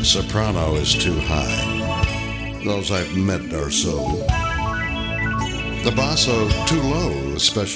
Soprano is too high. Those I've met are so. The basso too low, especially.